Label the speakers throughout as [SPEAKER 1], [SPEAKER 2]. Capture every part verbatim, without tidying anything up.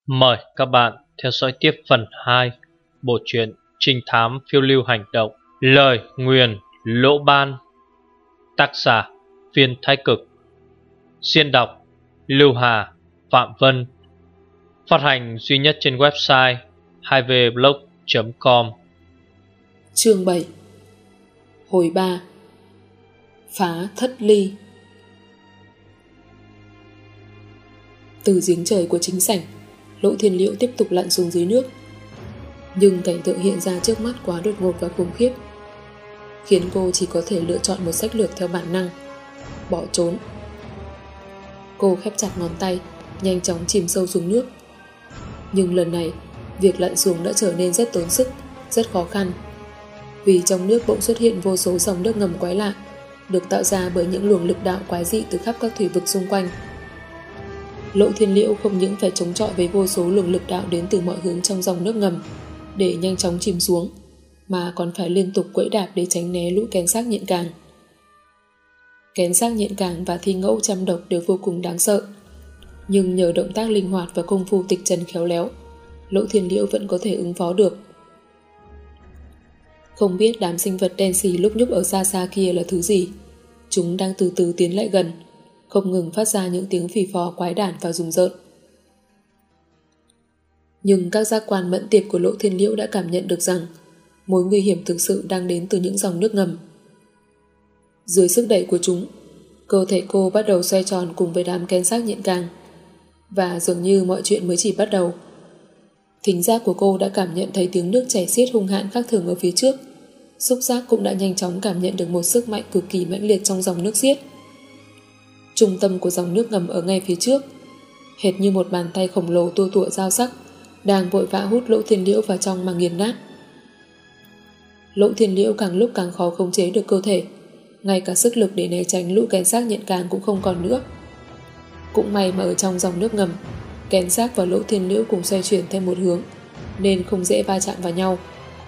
[SPEAKER 1] Mời các bạn theo dõi tiếp phần hai bộ truyện trinh thám phiêu lưu hành động Lời Nguyền Lỗ Ban. Tác giả Viên Thái Cực. Xuyên đọc Lưu Hà, Phạm Vân. Phát hành duy nhất trên website hai v blog chấm com.
[SPEAKER 2] Chương bảy. Hồi ba. Phá thất ly. Từ giếng trời của chính sảnh, Lỗ Thiên Liễu tiếp tục lặn xuống dưới nước. Nhưng cảnh tượng hiện ra trước mắt quá đột ngột và khủng khiếp, khiến cô chỉ có thể lựa chọn một sách lược theo bản năng: bỏ trốn. Cô khép chặt ngón tay, nhanh chóng chìm sâu xuống nước. Nhưng lần này, việc lặn xuống đã trở nên rất tốn sức, rất khó khăn. Vì trong nước bỗng xuất hiện vô số dòng nước ngầm quái lạ, được tạo ra bởi những luồng lực đạo quái dị từ khắp các thủy vực xung quanh. Lỗ Thiên Liễu không những phải chống chọi với vô số luồng lực đạo đến từ mọi hướng trong dòng nước ngầm để nhanh chóng chìm xuống, mà còn phải liên tục quẫy đạp để tránh né lũ kén xác nhện càng. Kén xác nhện càng và thi ngẫu trăm độc đều vô cùng đáng sợ, nhưng nhờ động tác linh hoạt và công phu tịch trần khéo léo, Lỗ Thiên Liễu vẫn có thể ứng phó được. Không biết đám sinh vật đen xì lúc nhúc ở xa xa kia là thứ gì. Chúng đang từ từ tiến lại gần, không ngừng phát ra những tiếng phì phò quái đản và rùng rợn. Nhưng các giác quan mẫn tiệp của Lỗ Thiên Liễu đã cảm nhận được rằng mối nguy hiểm thực sự đang đến từ những dòng nước ngầm. Dưới sức đẩy của chúng, cơ thể cô bắt đầu xoay tròn cùng với đám kén xác nhện càng, và dường như mọi chuyện mới chỉ bắt đầu. Thính giác của cô đã cảm nhận thấy tiếng nước chảy xiết hung hãn khác thường ở phía trước. Xúc giác cũng đã nhanh chóng cảm nhận được một sức mạnh cực kỳ mãnh liệt trong dòng nước xiết. Trung tâm của dòng nước ngầm ở ngay phía trước, hệt như một bàn tay khổng lồ tua tủa dao sắc, đang vội vã hút Lỗ Thiên Liễu vào trong mà nghiền nát. Lỗ Thiên Liễu càng lúc càng khó khống chế được cơ thể, ngay cả sức lực để né tránh lũ kén xác nhện càng cũng không còn nữa. Cũng may mà ở trong dòng nước ngầm, kén xác và Lỗ Thiên Liễu cùng xoay chuyển theo một hướng, nên không dễ va chạm vào nhau.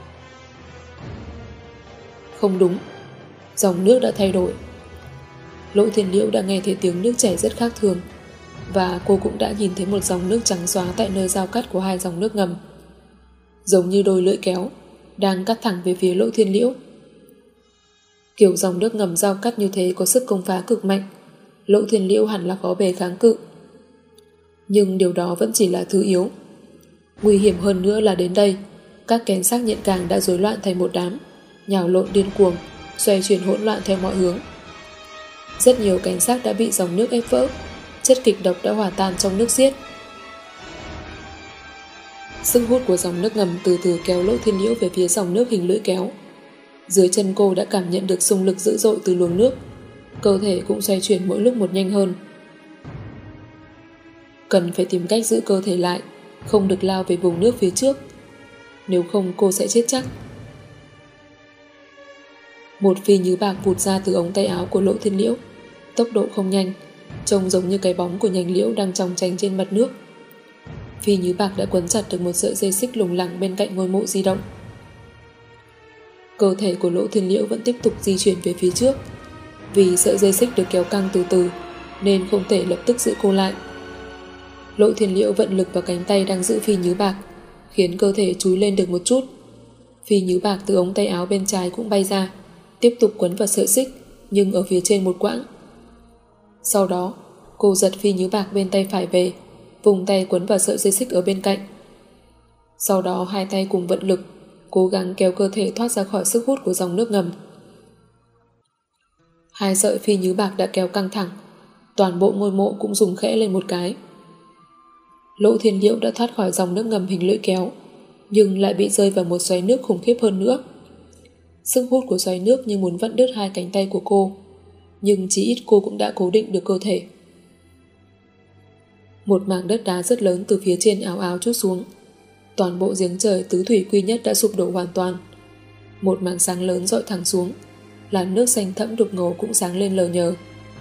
[SPEAKER 2] Không đúng, dòng nước đã thay đổi. Lỗ Thiên Liễu đã nghe thấy tiếng nước chảy rất khác thường, và cô cũng đã nhìn thấy một dòng nước trắng xóa tại nơi giao cắt của hai dòng nước ngầm, giống như đôi lưỡi kéo đang cắt thẳng về phía Lỗ Thiên Liễu. Kiểu dòng nước ngầm giao cắt như thế có sức công phá cực mạnh, Lỗ Thiên Liễu hẳn là khó bề kháng cự. Nhưng điều đó vẫn chỉ là thứ yếu. Nguy hiểm hơn nữa là đến đây, các kén xác nhện càng đã rối loạn thành một đám, nhào lộn điên cuồng, xoay chuyển hỗn loạn theo mọi hướng. Rất nhiều kén xác đã bị dòng nước ép vỡ, chất kịch độc đã hòa tan trong nước xiết. Sức hút của dòng nước ngầm từ từ kéo Lỗ Thiên Liễu về phía dòng nước hình lưỡi kéo. Dưới chân cô đã cảm nhận được xung lực dữ dội từ luồng nước, cơ thể cũng xoay chuyển mỗi lúc một nhanh hơn. Cần phải tìm cách giữ cơ thể lại, không được lao về vùng nước phía trước, nếu không cô sẽ chết chắc. Một phi nhứ bạc vụt ra từ ống tay áo của Lỗ Thiên Liễu, tốc độ không nhanh, trông giống như cái bóng của nhành liễu đang chòng chành trên mặt nước. Phi nhứ bạc đã quấn chặt được một sợi dây xích lủng lẳng bên cạnh ngôi mộ di động. Cơ thể của Lỗ Thiên Liễu vẫn tiếp tục di chuyển về phía trước, vì sợi dây xích được kéo căng từ từ nên không thể lập tức giữ cô lại. Lỗ Thiên Liễu vận lực vào cánh tay đang giữ phi nhứ bạc, khiến cơ thể chúi lên được một chút. Phi nhứ bạc từ ống tay áo bên trái cũng bay ra, tiếp tục quấn vào sợi xích, nhưng ở phía trên một quãng. Sau đó, cô giật phi nhứ bạc bên tay phải về, vùng tay quấn vào sợi dây xích ở bên cạnh. Sau đó hai tay cùng vận lực, cố gắng kéo cơ thể thoát ra khỏi sức hút của dòng nước ngầm. Hai sợi phi nhứ bạc đã kéo căng thẳng, toàn bộ ngôi mộ cũng rung khẽ lên một cái. Lỗ Thiên Liễu đã thoát khỏi dòng nước ngầm hình lưỡi kéo, nhưng lại bị rơi vào một xoáy nước khủng khiếp hơn nữa. Sức hút của xoáy nước như muốn vặn đứt hai cánh tay của cô, nhưng chỉ ít cô cũng đã cố định được cơ thể. Một mảng đất đá rất lớn từ phía trên ào ào trút xuống. Toàn bộ giếng trời tứ thủy quy nhất đã sụp đổ hoàn toàn. Một mảng sáng lớn dội thẳng xuống, làn nước xanh thẫm đục ngầu cũng sáng lên lờ nhờ.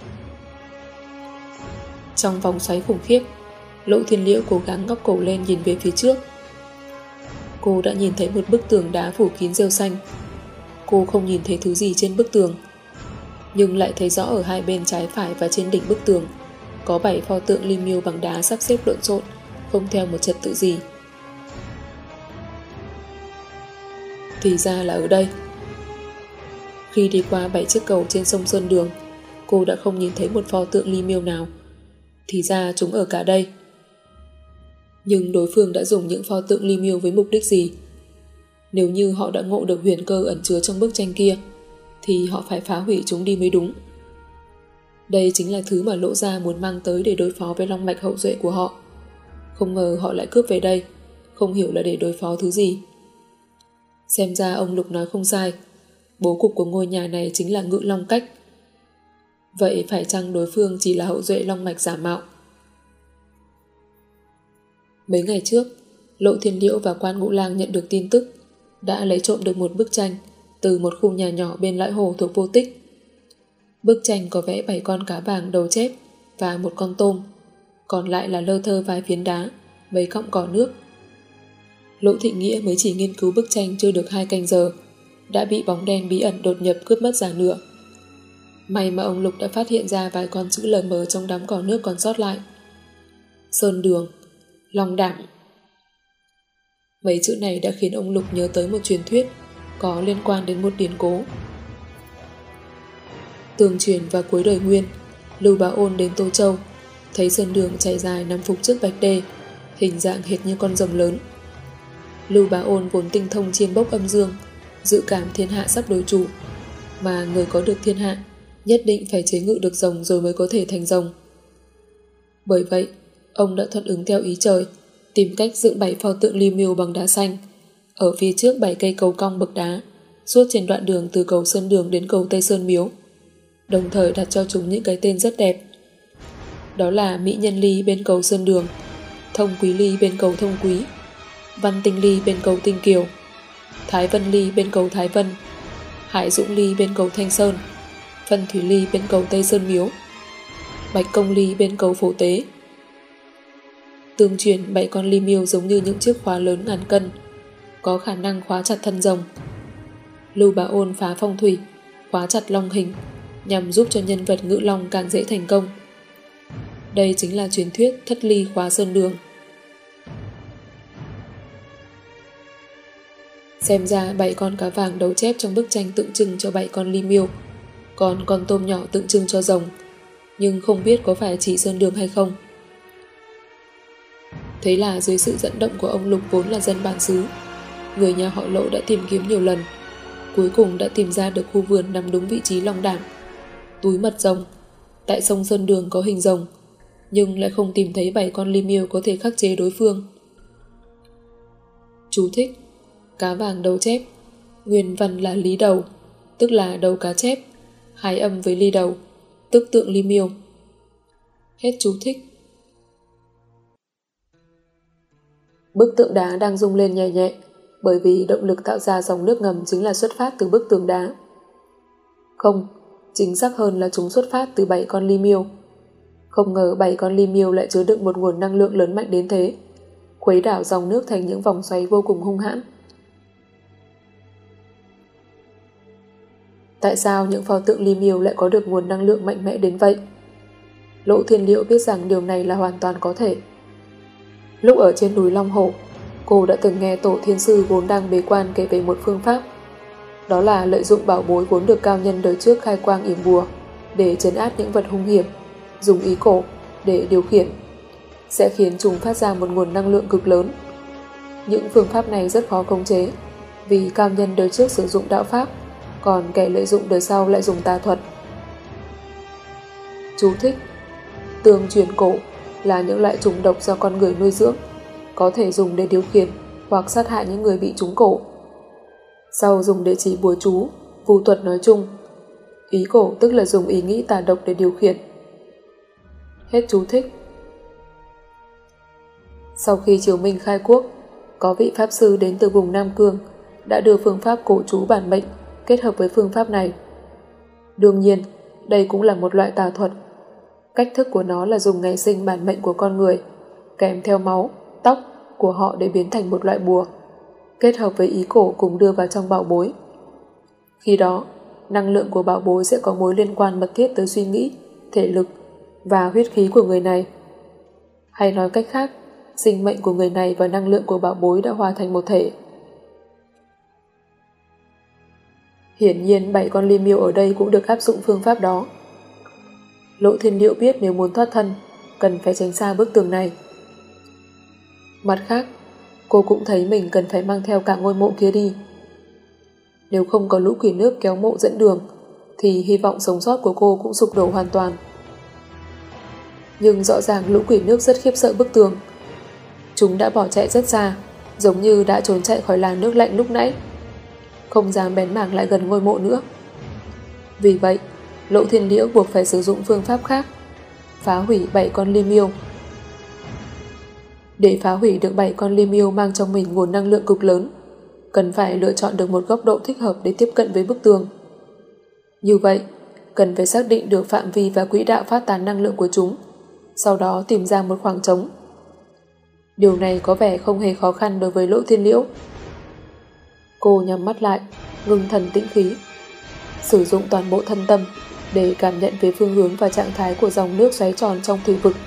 [SPEAKER 2] Trong vòng xoáy khủng khiếp, Lỗ Thiên Liễu cố gắng ngóc cổ lên nhìn về phía trước. Cô đã nhìn thấy một bức tường đá phủ kín rêu xanh. Cô không nhìn thấy thứ gì trên bức tường, nhưng lại thấy rõ ở hai bên trái phải và trên đỉnh bức tường có bảy pho tượng linh miêu bằng đá sắp xếp lộn xộn, không theo một trật tự gì. Thì ra là ở đây. Khi đi qua bảy chiếc cầu trên sông Sơn Đường, cô đã không nhìn thấy một pho tượng Ly Miêu nào. Thì ra chúng ở cả đây. Nhưng đối phương đã dùng những pho tượng Ly Miêu với mục đích gì? Nếu như họ đã ngộ được huyền cơ ẩn chứa trong bức tranh kia, thì họ phải phá hủy chúng đi mới đúng. Đây chính là thứ mà Lỗ Gia muốn mang tới để đối phó với long mạch hậu duệ của họ. Không ngờ họ lại cướp về đây, không hiểu là để đối phó thứ gì. Xem ra ông Lục nói không sai, bố cục của ngôi nhà này chính là Ngự Long Cách. Vậy phải chăng đối phương chỉ là hậu duệ long mạch giả mạo? Mấy ngày trước, Lộ Thiên Liễu và Quan Ngũ Lang nhận được tin tức đã lấy trộm được một bức tranh từ một khu nhà nhỏ bên lõi hồ thuộc Vô Tích. Bức tranh có vẽ bảy con cá vàng đầu chép và một con tôm, còn lại là lơ thơ vài phiến đá, mấy cọng cỏ nước. Lỗ Thị Nghĩa mới chỉ nghiên cứu bức tranh chưa được hai canh giờ, đã bị bóng đen bí ẩn đột nhập cướp mất giả nửa. May mà ông Lục đã phát hiện ra vài con chữ lờ mờ trong đám cỏ nước còn sót lại. Sơn Đường, Long Đảng. Mấy chữ này đã khiến ông Lục nhớ tới một truyền thuyết có liên quan đến một điển cố. Tương truyền vào cuối đời Nguyên, Lưu Bá Ôn đến Tô Châu, thấy Sơn Đường chạy dài nằm phục trước Bạch Đê, hình dạng hệt như con rồng lớn. Lưu Bá Ôn vốn tinh thông chiêm bốc âm dương, dự cảm thiên hạ sắp đối chủ, mà người có được thiên hạ nhất định phải chế ngự được rồng rồi mới có thể thành rồng. Bởi vậy, ông đã thuận ứng theo ý trời, tìm cách dựng bảy pho tượng Ly Miêu bằng đá xanh, ở phía trước bảy cây cầu cong bậc đá, suốt trên đoạn đường từ cầu Sơn Đường đến cầu Tây Sơn Miếu, đồng thời đặt cho chúng những cái tên rất đẹp. Đó là Mỹ Nhân Ly bên cầu Sơn Đường, Thông Quý Ly bên cầu Thông Quý, Văn Tinh Ly bên cầu Tinh Kiều, Thái Vân Ly bên cầu Thái Vân, Hải Dũng Ly bên cầu Thanh Sơn, Phân Thủy Ly bên cầu Tây Sơn Miếu, Bạch Công Ly bên cầu Phổ Tế. Tương truyền bảy con ly miêu giống như những chiếc khóa lớn ngàn cân, có khả năng khóa chặt thân rồng. Lưu Bá Ôn phá phong thủy, khóa chặt long hình, nhằm giúp cho nhân vật ngự long càng dễ thành công. Đây chính là truyền thuyết thất ly khóa Sơn Đường. Xem ra bảy con cá vàng đấu chép trong bức tranh tượng trưng cho bảy con ly miêu, còn con tôm nhỏ tượng trưng cho rồng, nhưng không biết có phải chỉ Sơn Đường hay không. Thế là dưới sự dẫn động của ông Lục vốn là dân bản xứ, người nhà họ Lộ đã tìm kiếm nhiều lần, cuối cùng đã tìm ra được khu vườn nằm đúng vị trí long đảng, túi mật rồng, tại sông Sơn Đường có hình rồng, nhưng lại không tìm thấy bảy con ly miêu có thể khắc chế đối phương. Chú thích: cá vàng đầu chép, nguyên văn là lý đầu, tức là đầu cá chép, hái âm với ly đầu, tức tượng ly miêu. Hết chú thích. Bức tượng đá đang rung lên nhẹ nhẹ, bởi vì động lực tạo ra dòng nước ngầm chính là xuất phát từ bức tường đá. Không, chính xác hơn là chúng xuất phát từ bảy con ly miêu. Không ngờ bảy con ly miêu lại chứa đựng một nguồn năng lượng lớn mạnh đến thế, khuấy đảo dòng nước thành những vòng xoáy vô cùng hung hãn. Tại sao những pho tượng ly miêu lại có được nguồn năng lượng mạnh mẽ đến vậy? Lộ Thiên Liễu biết rằng điều này là hoàn toàn có thể. Lúc ở trên núi Long Hổ, cô đã từng nghe Tổ Thiên Sư vốn đang bế quan kể về một phương pháp. Đó là lợi dụng bảo bối vốn được cao nhân đời trước khai quang yểm bùa để trấn áp những vật hung hiểm, dùng ý cổ để điều khiển, sẽ khiến chúng phát ra một nguồn năng lượng cực lớn. Những phương pháp này rất khó khống chế, vì cao nhân đời trước sử dụng đạo pháp, còn kẻ lợi dụng đời sau lại dùng tà thuật. Chú thích: Tương truyền cổ là những loại trùng độc do con người nuôi dưỡng, có thể dùng để điều khiển hoặc sát hại những người bị trúng cổ. Sau dùng để chỉ bùa chú, phù thuật nói chung. Ý cổ tức là dùng ý nghĩ tà độc để điều khiển. Hết chú thích. Sau khi Triều Minh khai quốc, có vị pháp sư đến từ vùng Nam Cương đã đưa phương pháp cổ chú bản mệnh kết hợp với phương pháp này. Đương nhiên, đây cũng là một loại tà thuật. Cách thức của nó là dùng ngày sinh bản mệnh của con người, kèm theo máu, tóc của họ để biến thành một loại bùa, kết hợp với ý cổ cùng đưa vào trong bảo bối. Khi đó, năng lượng của bảo bối sẽ có mối liên quan mật thiết tới suy nghĩ, thể lực và huyết khí của người này. Hay nói cách khác, sinh mệnh của người này và năng lượng của bảo bối đã hòa thành một thể. Hiển nhiên bảy con ly miêu ở đây cũng được áp dụng phương pháp đó. Lỗ Thiên Liễu biết nếu muốn thoát thân, cần phải tránh xa bức tường này. Mặt khác, cô cũng thấy mình cần phải mang theo cả ngôi mộ kia đi. Nếu không có lũ quỷ nước kéo mộ dẫn đường, thì hy vọng sống sót của cô cũng sụp đổ hoàn toàn. Nhưng rõ ràng lũ quỷ nước rất khiếp sợ bức tường. Chúng đã bỏ chạy rất xa, giống như đã trốn chạy khỏi làng nước lạnh lúc nãy, không dám bén mảng lại gần ngôi mộ nữa. Vì vậy, Lỗ Thiên Liễu buộc phải sử dụng phương pháp khác, phá hủy bảy con ly miêu. Để phá hủy được bảy con ly miêu mang trong mình nguồn năng lượng cực lớn, cần phải lựa chọn được một góc độ thích hợp để tiếp cận với bức tường. Như vậy, cần phải xác định được phạm vi và quỹ đạo phát tán năng lượng của chúng, sau đó tìm ra một khoảng trống. Điều này có vẻ không hề khó khăn đối với Lỗ Thiên Liễu. Cô nhắm mắt lại, ngưng thần tĩnh khí, sử dụng toàn bộ thân tâm để cảm nhận về phương hướng và trạng thái của dòng nước xoáy tròn trong thủy vực.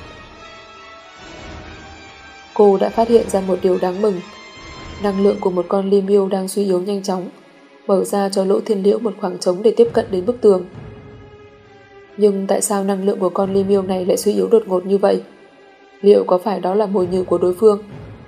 [SPEAKER 2] Cô đã phát hiện ra một điều đáng mừng. Năng lượng của một con ly miêu đang suy yếu nhanh chóng, mở ra cho Lỗ Thiên Liễu một khoảng trống để tiếp cận đến bức tường. Nhưng tại sao năng lượng của con ly miêu này lại suy yếu đột ngột như vậy? Liệu có phải đó là mồi nhử của đối phương?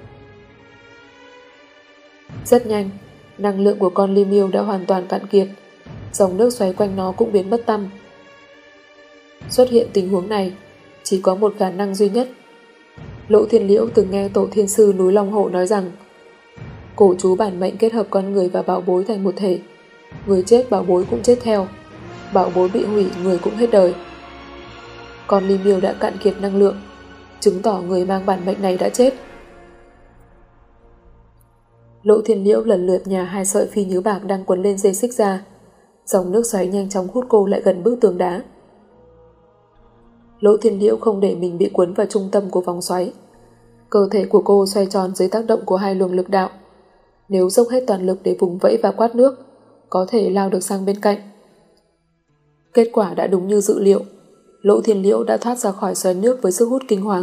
[SPEAKER 2] Rất nhanh, năng lượng của con ly miêu đã hoàn toàn cạn kiệt, dòng nước xoáy quanh nó cũng biến mất tăm. Xuất hiện tình huống này, chỉ có một khả năng duy nhất. Lỗ Thiên Liễu từng nghe tổ thiên sư núi Long Hộ nói rằng cổ chú bản mệnh kết hợp con người và bảo bối thành một thể. Người chết bảo bối cũng chết theo, bảo bối bị hủy người cũng hết đời. Con ly miêu đã cạn kiệt năng lượng, chứng tỏ người mang bản mệnh này đã chết. Lỗ Thiên Liễu lần lượt nhả hai sợi phi nhứ bạc đang quấn lên dây xích ra. Dòng nước xoáy nhanh chóng hút cô lại gần bức tường đá. Lỗ Thiên Liễu không để mình bị cuốn vào trung tâm của vòng xoáy. Cơ thể của cô xoay tròn dưới tác động của hai luồng lực đạo. Nếu dốc hết toàn lực để vùng vẫy và quát nước, có thể lao được sang bên cạnh. Kết quả đã đúng như dự liệu. Lỗ Thiên Liễu đã thoát ra khỏi xoáy nước với sức hút kinh hoàng.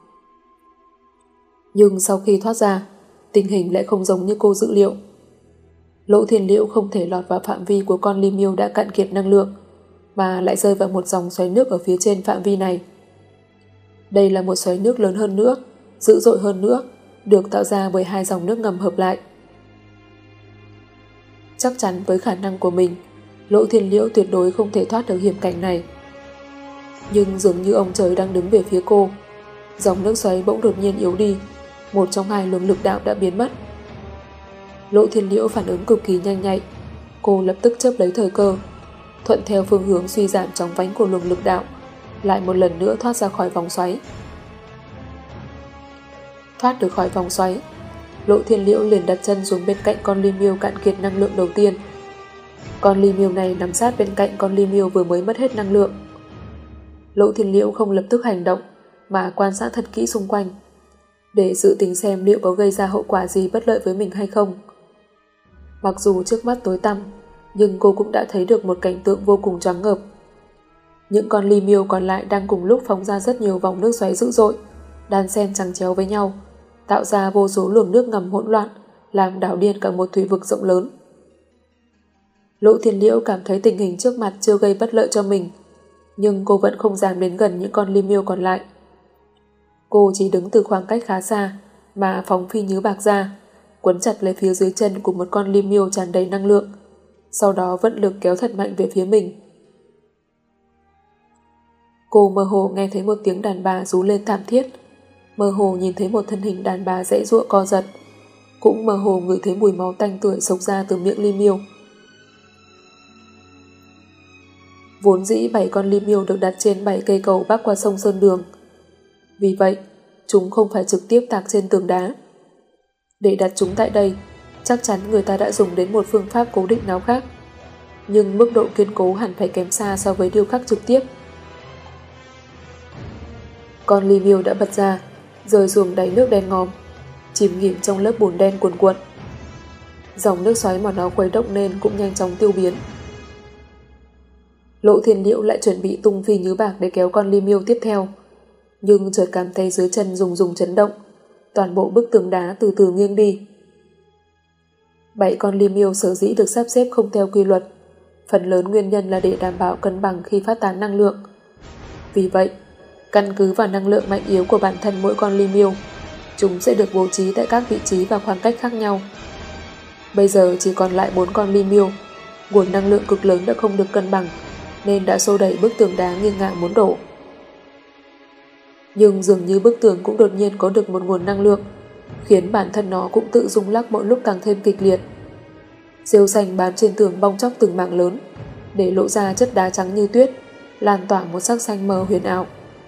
[SPEAKER 2] Nhưng sau khi thoát ra, tình hình lại không giống như cô dự liệu. Lỗ Thiên Liễu không thể lọt vào phạm vi của con ly miêu đã cạn kiệt năng lượng, mà lại rơi vào một dòng xoáy nước ở phía trên phạm vi này. Đây là một xoáy nước lớn hơn nữa, dữ dội hơn nữa, được tạo ra bởi hai dòng nước ngầm hợp lại. Chắc chắn với khả năng của mình, Lỗ Thiên Liễu tuyệt đối không thể thoát được hiểm cảnh này. Nhưng dường như ông trời đang đứng về phía cô. Dòng nước xoáy bỗng đột nhiên yếu đi, một trong hai luồng lực đạo đã biến mất. Lỗ Thiên Liễu phản ứng cực kỳ nhanh nhạy. Cô lập tức chớp lấy thời cơ, thuận theo phương hướng suy giảm chóng vánh của luồng lực đạo, lại một lần nữa thoát ra khỏi vòng xoáy. Thoát được khỏi vòng xoáy, Lỗ Thiên Liễu liền đặt chân xuống bên cạnh con ly miêu cạn kiệt năng lượng đầu tiên. Con ly miêu này nằm sát bên cạnh con ly miêu vừa mới mất hết năng lượng. Lỗ Thiên Liễu không lập tức hành động, mà quan sát thật kỹ xung quanh, để dự tính xem liệu có gây ra hậu quả gì bất lợi với mình hay không. Mặc dù trước mắt tối tăm, nhưng cô cũng đã thấy được một cảnh tượng vô cùng choáng ngợp. Những con ly miêu còn lại đang cùng lúc phóng ra rất nhiều vòng nước xoáy dữ dội, đan xen chằng chéo với nhau, tạo ra vô số luồng nước ngầm hỗn loạn, làm đảo điên cả một thủy vực rộng lớn. Lỗ Thiên Liễu cảm thấy tình hình trước mặt chưa gây bất lợi cho mình, nhưng cô vẫn không dám đến gần những con ly miêu còn lại. Cô chỉ đứng từ khoảng cách khá xa mà phóng phi nhứ bạc ra, quấn chặt lấy phía dưới chân của một con ly miêu tràn đầy năng lượng, sau đó vận lực kéo thật mạnh về phía mình. Cô mơ hồ nghe thấy một tiếng đàn bà rú lên thảm thiết, mơ hồ nhìn thấy một thân hình đàn bà giãy giụa co giật, cũng mơ hồ ngửi thấy mùi máu tanh tưởi xộc ra từ miệng ly miêu. Vốn dĩ bảy con ly miêu được đặt trên bảy cây cầu bắc qua sông Sơn Đường. Vì vậy, chúng không phải trực tiếp tạc trên tường đá. Để đặt chúng tại đây, chắc chắn người ta đã dùng đến một phương pháp cố định nào khác, nhưng mức độ kiên cố hẳn phải kém xa so với điêu khắc trực tiếp. Con ly miêu đã bật ra, rơi xuống đáy nước đen ngòm, chìm nghỉm trong lớp bùn đen cuồn cuộn. Dòng nước xoáy mà nó khuấy động nên cũng nhanh chóng tiêu biến. Lỗ Thiên Liễu lại chuẩn bị tung phi nhứ bạc để kéo con ly miêu tiếp theo, nhưng chợt cảm thấy dưới chân rùng rùng chấn động, toàn bộ bức tường đá từ từ nghiêng đi. Bảy con ly miêu sở dĩ được sắp xếp không theo quy luật, phần lớn nguyên nhân là để đảm bảo cân bằng khi phát tán năng lượng. Vì vậy, căn cứ vào năng lượng mạnh yếu của bản thân mỗi con ly miêu, chúng sẽ được bố trí tại các vị trí và khoảng cách khác nhau. Bây giờ chỉ còn lại bốn con ly miêu, nguồn năng lượng cực lớn đã không được cân bằng, nên đã xô đẩy bức tường đá nghiêng ngả muốn đổ. Nhưng dường như bức tường cũng đột nhiên có được một nguồn năng lượng, khiến bản thân nó cũng tự rung lắc mỗi lúc càng thêm kịch liệt. Rêu xanh bám trên tường bong chóc từng mảng lớn, để lộ ra chất đá trắng như tuyết, lan tỏa một sắc xanh mờ huyền ảo.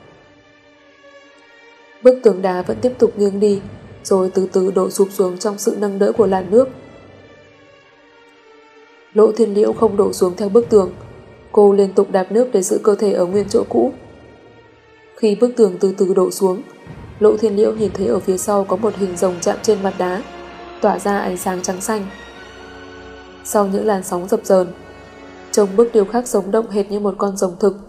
[SPEAKER 2] Bức tường đá vẫn tiếp tục nghiêng đi, rồi từ từ đổ sụp xuống trong sự nâng đỡ của làn nước. Lỗ Thiên Liễu không đổ xuống theo bức tường, cô liên tục đạp nước để giữ cơ thể ở nguyên chỗ cũ. Khi bức tường từ từ đổ xuống, Lỗ Thiên Liễu nhìn thấy ở phía sau có một hình rồng chạm trên mặt đá, tỏa ra ánh sáng trắng xanh. Sau những làn sóng dập dờn, trông bức điêu khắc sống động hệt như một con rồng thực.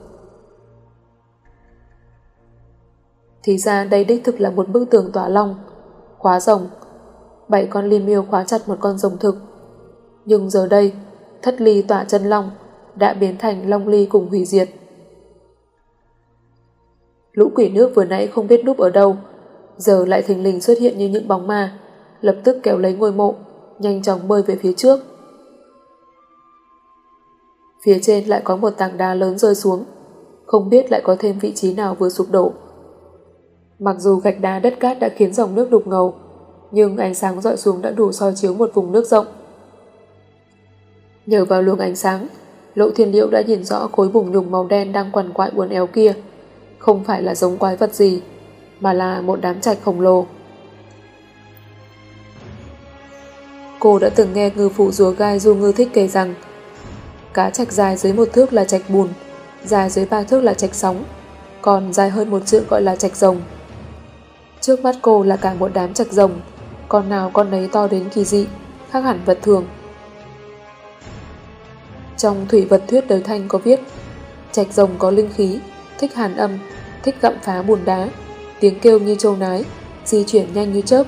[SPEAKER 2] Thì ra đây đích thực là một bức tường tỏa long, khóa rồng. Bảy con liên miêu khóa chặt một con rồng thực. Nhưng giờ đây, thất ly tỏa chân long đã biến thành long ly cùng hủy diệt. Lũ quỷ nước vừa nãy không biết núp ở đâu, giờ lại thình lình xuất hiện như những bóng ma, lập tức kéo lấy ngôi mộ, nhanh chóng bơi về phía trước. Phía trên lại có một tảng đá lớn rơi xuống, không biết lại có thêm vị trí nào vừa sụp đổ. Mặc dù gạch đá đất cát đã khiến dòng nước đục ngầu, nhưng ánh sáng rọi xuống đã đủ soi chiếu một vùng nước rộng. Nhờ vào luồng ánh sáng, Lỗ Thiên Liễu đã nhìn rõ khối bùn nhùng màu đen đang quằn quại uốn éo kia, không phải là giống quái vật gì, mà là một đám trạch khổng lồ. Cô đã từng nghe ngư phụ rùa gai Du Ngư Thích kể rằng cá trạch dài dưới một thước là trạch bùn, dài dưới ba thước là trạch sóng, còn dài hơn một trượng gọi là trạch rồng. Trước mắt cô là cả một đám trạch rồng, con nào con nấy to đến kỳ dị, khác hẳn vật thường. Trong thủy vật thuyết đời Thanh có viết, trạch rồng có linh khí, thích hàn âm, thích gặm phá bùn đá, tiếng kêu như trâu nái, di chuyển nhanh như chớp.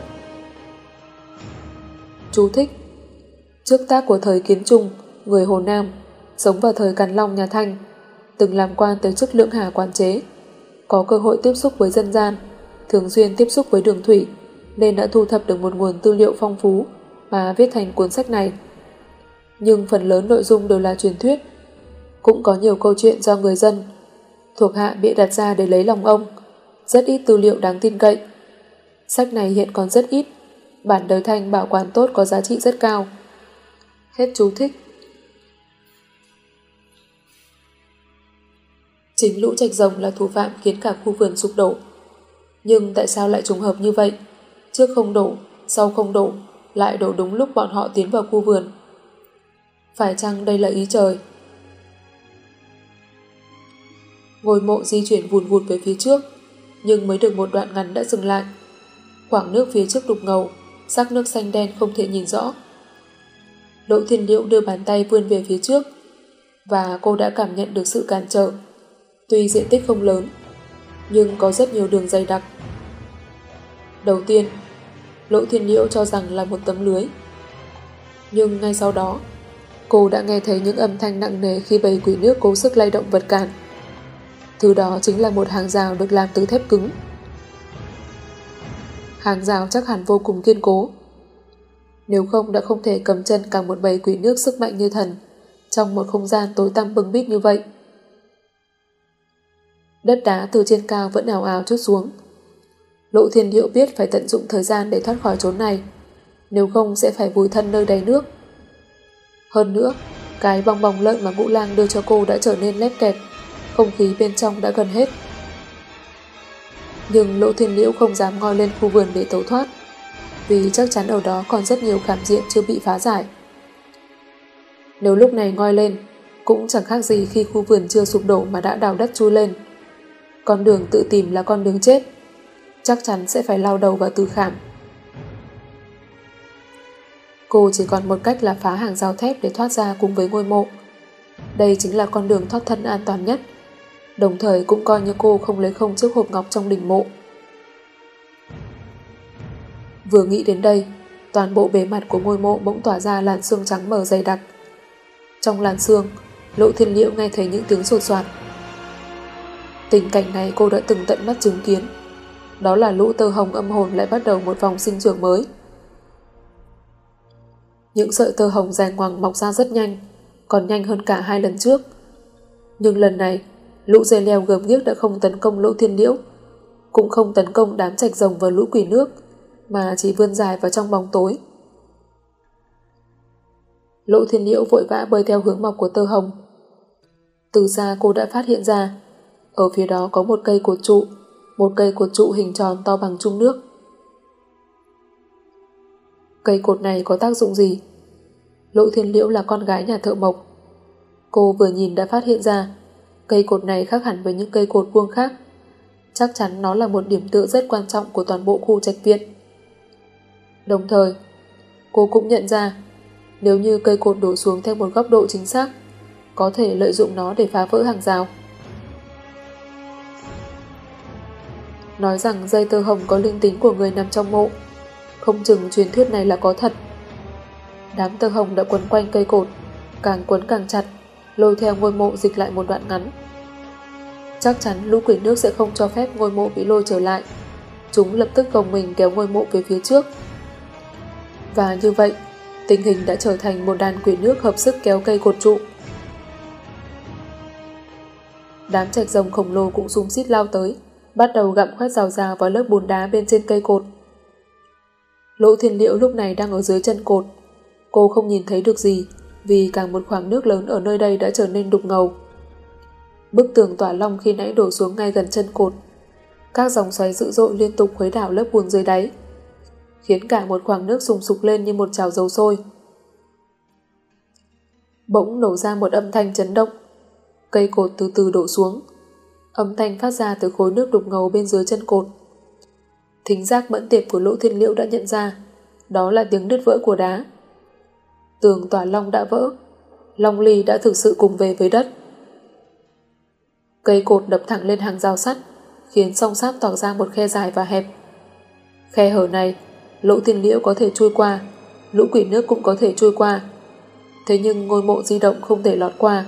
[SPEAKER 2] Chú thích: trước tác của thời Kiến Trung, người Hồ Nam, sống vào thời Càn Long nhà Thanh, từng làm quan tới chức lưỡng hà quản chế, có cơ hội tiếp xúc với dân gian, thường xuyên tiếp xúc với đường thủy, nên đã thu thập được một nguồn tư liệu phong phú mà viết thành cuốn sách này. Nhưng phần lớn nội dung đều là truyền thuyết, cũng có nhiều câu chuyện do người dân thuộc hạ bịa đặt ra để lấy lòng ông, rất ít tư liệu đáng tin cậy. Sách này hiện còn rất ít, bản đời Thanh bảo quản tốt có giá trị rất cao. Hết chú thích. Chính lũ trạch rồng là thủ phạm khiến cả khu vườn sụp đổ. Nhưng tại sao lại trùng hợp như vậy? Trước không đổ, sau không đổ, lại đổ đúng lúc bọn họ tiến vào khu vườn. Phải chăng đây là ý trời? Ngôi mộ di chuyển vùn vụt về phía trước, nhưng mới được một đoạn ngắn đã dừng lại. Khoảng nước phía trước đục ngầu, sắc nước xanh đen không thể nhìn rõ. Lỗ Thiên Liễu đưa bàn tay vươn về phía trước, và cô đã cảm nhận được sự cản trở. Tuy diện tích không lớn, nhưng có rất nhiều đường dày đặc. Đầu tiên, Lỗ Thiên Liễu cho rằng là một tấm lưới. Nhưng ngay sau đó, cô đã nghe thấy những âm thanh nặng nề khi bầy quỷ nước cố sức lay động vật cản. Thứ đó chính là một hàng rào được làm từ thép cứng. Hàng rào chắc hẳn vô cùng kiên cố. Nếu không đã không thể cầm chân cả một bầy quỷ nước sức mạnh như thần trong một không gian tối tăm bưng bít như vậy. Đất đá từ trên cao vẫn ào ào trút xuống. Lỗ Thiên Liễu biết phải tận dụng thời gian để thoát khỏi chốn này, nếu không sẽ phải vùi thân nơi đáy nước. Hơn nữa, cái bong bóng lợn mà Ngũ Lang đưa cho cô đã trở nên lép kẹt, không khí bên trong đã gần hết. Nhưng Lỗ Thiên Liễu không dám ngoi lên khu vườn để tẩu thoát, vì chắc chắn ở đó còn rất nhiều khảm diện chưa bị phá giải. Nếu lúc này ngoi lên, cũng chẳng khác gì khi khu vườn chưa sụp đổ mà đã đào đất chui lên. Con đường tự tìm là con đường chết, chắc chắn sẽ phải lao đầu vào từ khảm. Cô chỉ còn một cách là phá hàng rào thép để thoát ra cùng với ngôi mộ. Đây chính là con đường thoát thân an toàn nhất, đồng thời cũng coi như cô không lấy không chiếc hộp ngọc trong đỉnh mộ. Vừa nghĩ đến đây, toàn bộ bề mặt của ngôi mộ bỗng tỏa ra làn sương trắng mờ dày đặc. Trong làn sương, Lộ Thiên Liễu nghe thấy những tiếng sột soạt. Tình cảnh này cô đã từng tận mắt chứng kiến. Đó là lũ tơ hồng âm hồn lại bắt đầu một vòng sinh trưởng mới. Những sợi tơ hồng dài ngoằng mọc ra rất nhanh, còn nhanh hơn cả hai lần trước. Nhưng lần này, lũ dây leo gớm ghiếc đã không tấn công Lộ Thiên Liễu, cũng không tấn công đám trạch rồng và lũ quỷ nước, mà chỉ vươn dài vào trong bóng tối. Lộ Thiên Liễu vội vã bơi theo hướng mọc của tơ hồng. Từ xa cô đã phát hiện ra, ở phía đó có một cây cột trụ, một cây cột trụ hình tròn to bằng chung nước. Cây cột này có tác dụng gì? Lộ Thiên Liễu là con gái nhà thợ mộc. Cô vừa nhìn đã phát hiện ra, cây cột này khác hẳn với những cây cột vuông khác. Chắc chắn nó là một điểm tựa rất quan trọng của toàn bộ khu trạch viện. Đồng thời, cô cũng nhận ra, nếu như cây cột đổ xuống theo một góc độ chính xác, có thể lợi dụng nó để phá vỡ hàng rào. Nói rằng dây tơ hồng có linh tính của người nằm trong mộ, không chừng truyền thuyết này là có thật. Đám tơ hồng đã quấn quanh cây cột, càng quấn càng chặt, lôi theo ngôi mộ dịch lại một đoạn ngắn. Chắc chắn lũ quỷ nước sẽ không cho phép ngôi mộ bị lôi trở lại. Chúng lập tức gồng mình kéo ngôi mộ về phía trước. Và như vậy, tình hình đã trở thành một đàn quỷ nước hợp sức kéo cây cột trụ. Đám trạch rồng khổng lồ cũng xúm xít lao tới, bắt đầu gặm khoét rào rào vào lớp bùn đá bên trên cây cột. Lỗ Thiên Liễu lúc này đang ở dưới chân cột. Cô không nhìn thấy được gì, vì cả một khoảng nước lớn ở nơi đây đã trở nên đục ngầu. Bức tường tỏa long khi nãy đổ xuống ngay gần chân cột. Các dòng xoáy dữ dội liên tục khuấy đảo lớp bùn dưới đáy, khiến cả một khoảng nước sùng sục lên như một chảo dầu sôi. Bỗng nổ ra một âm thanh chấn động. Cây cột từ từ đổ xuống. Âm thanh phát ra từ khối nước đục ngầu bên dưới chân cột. Thính giác mẫn tiệp của Lỗ Thiên Liễu đã nhận ra, đó là tiếng nứt vỡ của đá. Tường tỏa long đã vỡ. Long ly đã thực sự cùng về với đất. Cây cột đập thẳng lên hàng rào sắt, khiến song sắt tỏ ra một khe dài và hẹp. Khe hở này, Lỗ Thiên Liễu có thể chui qua, lũ quỷ nước cũng có thể chui qua. Thế nhưng ngôi mộ di động không thể lọt qua.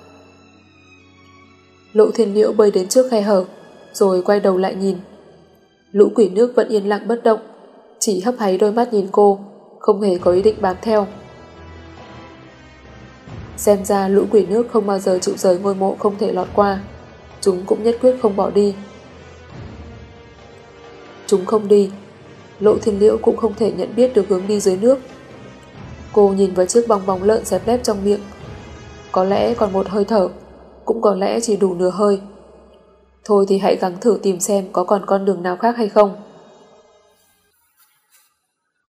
[SPEAKER 2] Lỗ Thiên Liễu bơi đến trước khe hở, rồi quay đầu lại nhìn. Lũ quỷ nước vẫn yên lặng bất động, chỉ hấp háy đôi mắt nhìn cô, không hề có ý định bám theo. Xem ra lũ quỷ nước không bao giờ chịu rời ngôi mộ không thể lọt qua. Chúng cũng nhất quyết không bỏ đi. Chúng không đi, Lỗ Thiên Liễu cũng không thể nhận biết được hướng đi dưới nước. Cô nhìn vào chiếc bong bóng lợn xẹp lép trong miệng. Có lẽ còn một hơi thở, cũng có lẽ chỉ đủ nửa hơi. Thôi thì hãy gắng thử tìm xem có còn con đường nào khác hay không.